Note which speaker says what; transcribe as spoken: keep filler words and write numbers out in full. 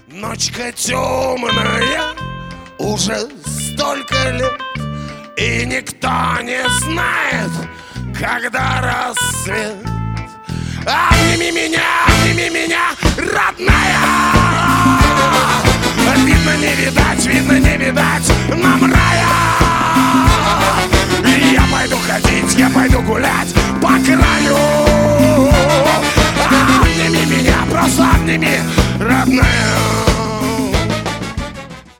Speaker 1: Ночка темная, уже столько лет, и никто не знает, когда рассвет. Обними меня, обними меня, родная. Видно не видать, видно не видать нам рая. Я пойду ходить, я пойду гулять по краю